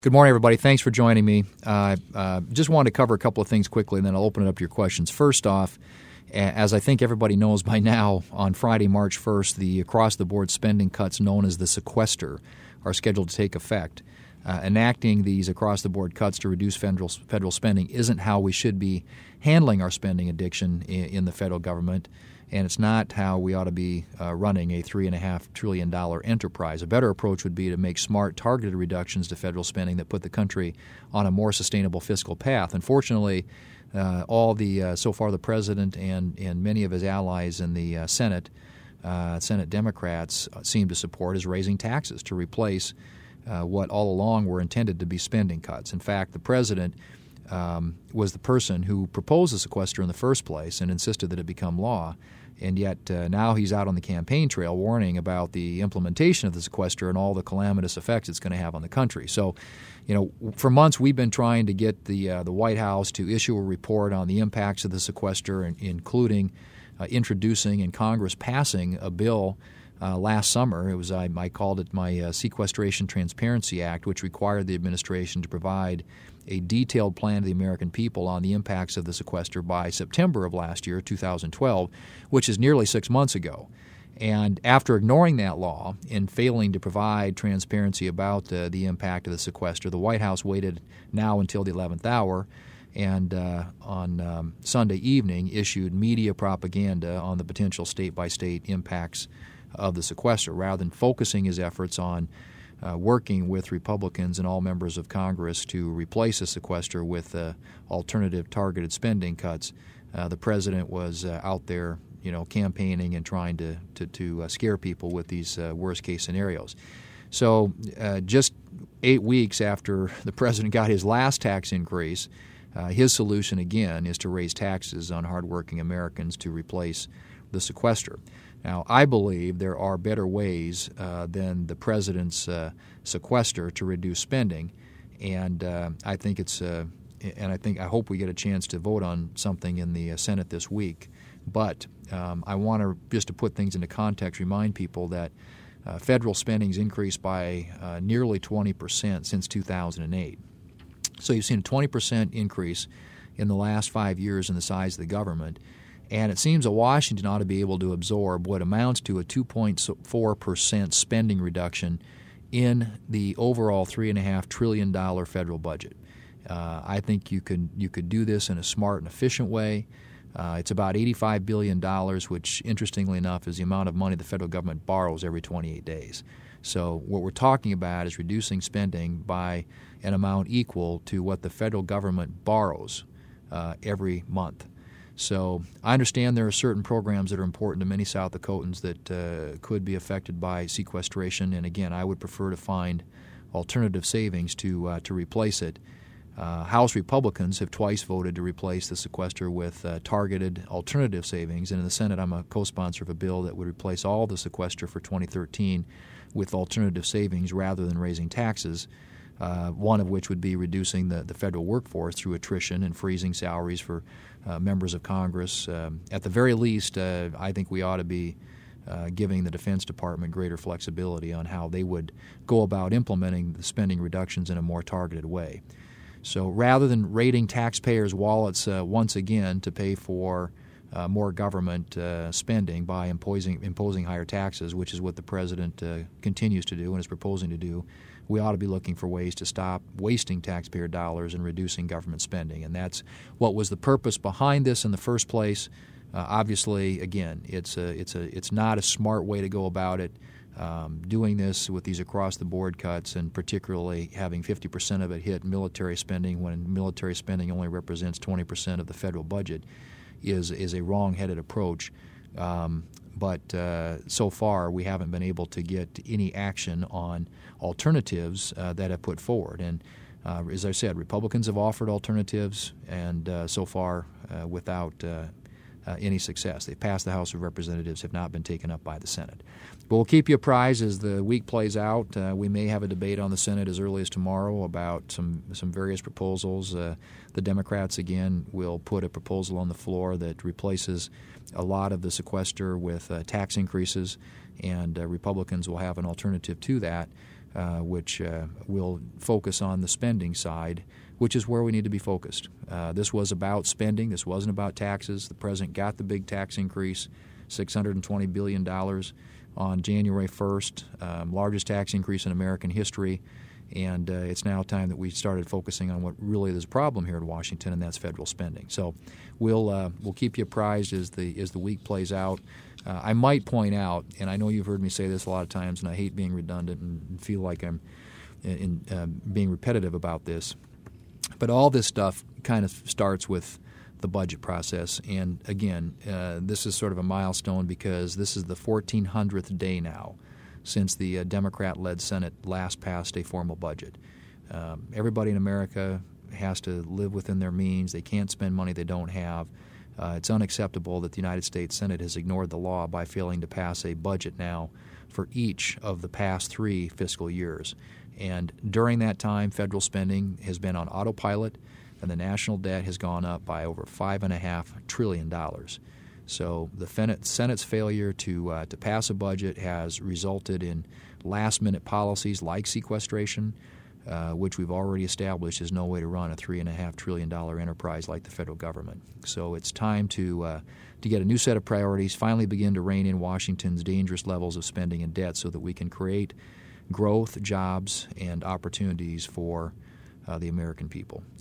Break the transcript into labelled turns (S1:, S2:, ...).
S1: Good morning, everybody. Thanks for joining me. Just wanted to cover a couple of things quickly, and then I'll open it up to your questions. First off, as I think everybody knows by now, on Friday, March 1st, the across-the-board spending cuts known as the sequester are scheduled to take effect. Enacting these across-the-board cuts to reduce federal spending isn't how we should be handling our spending addiction in the federal government, and it's not how we ought to be running a $3.5 trillion enterprise. A better approach would be to make smart, targeted reductions to federal spending that put the country on a more sustainable fiscal path. Unfortunately, so far the president and many of his allies in the Senate Democrats seem to support is raising taxes to replace what all along were intended to be spending cuts. In fact, the president was the person who proposed the sequester in the first place and insisted that it become law. And yet now he's out on the campaign trail warning about the implementation of the sequester and all the calamitous effects it's going to have on the country. So, for months we've been trying to get the White House to issue a report on the impacts of the sequester, including introducing and Congress passing a bill last summer. It was I called it my Sequestration Transparency Act, which required the administration to provide a detailed plan to the American people on the impacts of the sequester by September of last year, 2012, which is nearly 6 months ago. And after ignoring that law and failing to provide transparency about the impact of the sequester, the White House waited now until the 11th hour and on Sunday evening issued media propaganda on the potential state-by-state impacts of the sequester, rather than focusing his efforts on working with Republicans and all members of Congress to replace the sequester with alternative targeted spending cuts. The president was out there, campaigning and trying to scare people with these worst-case scenarios. So just 8 weeks after the president got his last tax increase, his solution again is to raise taxes on hardworking Americans to replace the sequester. Now, I believe there are better ways than the president's sequester to reduce spending, and I hope we get a chance to vote on something in the Senate this week. But I want to, just to put things into context, remind people that federal spending's increased by nearly 20% since 2008. So you've seen a 20% increase in the last 5 years in the size of the government. And it seems that Washington ought to be able to absorb what amounts to a 2.4% spending reduction in the overall $3.5 trillion federal budget. I think you could do this in a smart and efficient way. It's about $85 billion, which, interestingly enough, is the amount of money the federal government borrows every 28 days. So what we're talking about is reducing spending by an amount equal to what the federal government borrows every month. So I understand there are certain programs that are important to many South Dakotans that could be affected by sequestration, and again, I would prefer to find alternative savings to replace it. House Republicans have twice voted to replace the sequester with targeted alternative savings, and in the Senate I'm a co-sponsor of a bill that would replace all the sequester for 2013 with alternative savings rather than raising taxes. One of which would be reducing the federal workforce through attrition and freezing salaries for members of Congress. At the very least, I think we ought to be giving the Defense Department greater flexibility on how they would go about implementing the spending reductions in a more targeted way. So rather than raiding taxpayers' wallets once again to pay for more government spending by imposing higher taxes, which is what the president continues to do and is proposing to do, we ought to be looking for ways to stop wasting taxpayer dollars and reducing government spending. And that's what was the purpose behind this in the first place. Obviously, again, it's not a smart way to go about it. Doing this with these across-the-board cuts, and particularly having 50% of it hit military spending when military spending only represents 20% of the federal budget, is a wrong-headed approach. But so far we haven't been able to get any action on alternatives that have put forward. And as I said, Republicans have offered alternatives, and so far without any success. They've passed the House of Representatives, have not been taken up by the Senate. But we'll keep you apprised as the week plays out. We may have a debate on the Senate as early as tomorrow about some various proposals. The Democrats, again, will put a proposal on the floor that replaces a lot of the sequester with tax increases, and Republicans will have an alternative to that. which will focus on the spending side, which is where we need to be focused. This was about spending. This wasn't about taxes. The president got the big tax increase, $620 billion on January 1st, largest tax increase in American history. And it's now time that we started focusing on what really is a problem here in Washington, and that's federal spending. So we'll keep you apprised as the week plays out. I might point out, and I know you've heard me say this a lot of times, and I hate being redundant and feel like I'm being repetitive about this, but all this stuff kind of starts with the budget process. And again, this is sort of a milestone because this is the 1,400th day now since the Democrat-led Senate last passed a formal budget. Everybody in America has to live within their means. They can't spend money they don't have. It's unacceptable that the United States Senate has ignored the law by failing to pass a budget now for each of the past 3 fiscal years. And during that time, federal spending has been on autopilot, and the national debt has gone up by over $5.5 trillion. So the Senate's failure to pass a budget has resulted in last-minute policies like sequestration, which we've already established is no way to run a $3.5 trillion enterprise like the federal government. So it's time to get a new set of priorities, finally begin to rein in Washington's dangerous levels of spending and debt so that we can create growth, jobs, and opportunities for the American people.